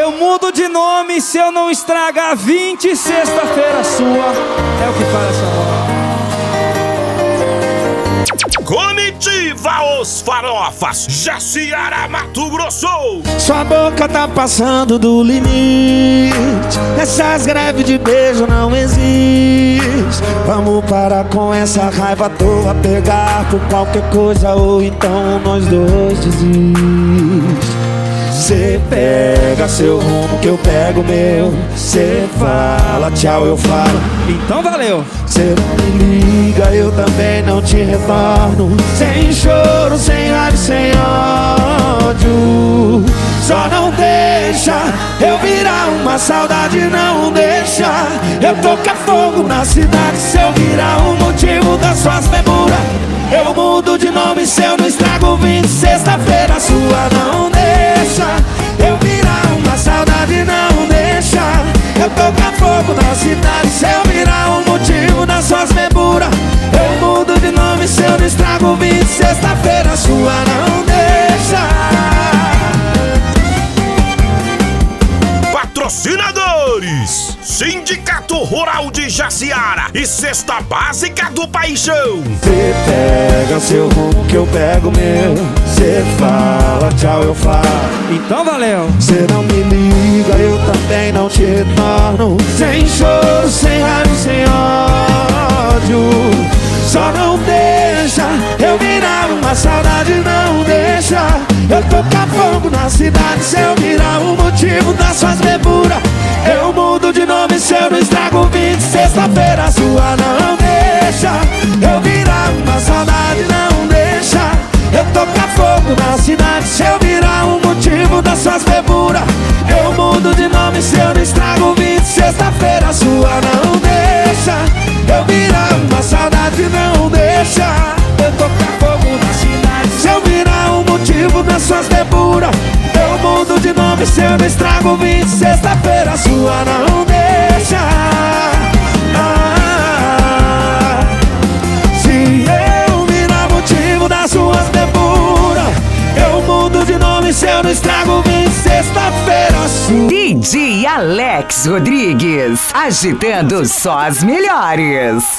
Eu mudo de nome se eu não estragar 20 sexta-feira sua. É o que fala essa hora. Comitiva Os Farofas, Jaciara, Mato Grosso. Sua boca tá passando do limite. Essas greves de beijo não existem. Vamos parar com essa raiva à toa, pegar por qualquer coisa ou então nós dois desistimos. Cê pega seu rumo que eu pego o meu. Cê fala tchau, eu falo então valeu. Cê não me liga, eu também não te retorno. Sem choro, sem raiva, sem ódio. Só não deixa eu virar uma saudade, não deixa eu tocar fogo na cidade. Se eu virar o motivo das suas demoras, eu mudo de nome se eu não estrago 20 sexta-feira sua. Não deixa eu virar uma saudade, não deixa eu tocar fogo na cidade. Se eu virar o motivo das suas demoras, eu mudo de nome se eu não estrago 20 sexta-feira sua. Não deixa. Patrocinadores: Sindicato Rural de Jaciara e Cesta Básica do Paixão. Cê pega seu rumo que eu pego o meu. Cê fala tchau, eu falo então valeu. Cê não me liga, eu também não te retorno. Sem choro, sem raiva, sem ódio. Só não deixa eu virar uma saudade, não deixa eu tocar fogo na cidade. Se eu virar o motivo das suas deburas, eu mudo de nome se eu não estrago 20 sexta-feira sua. Não deixa eu virar uma saudade, não deixa eu tocar fogo na cidade. Se eu virar o motivo das suas deburas, eu mudo de nome se eu não estrago 20 sexta-feira sua. Não deixa eu virar uma saudade, não deixa eu tocar fogo na cidade. Se eu virar o motivo das suas deburas, eu mudo de nome se eu não estrago 20 sexta-feira sua. Não deixa. Se eu virar motivo das suas deburas, eu mudo de nome se eu não estrago 20 sexta-feira sua. DJ Alex Rodrigues, agitando só as melhores.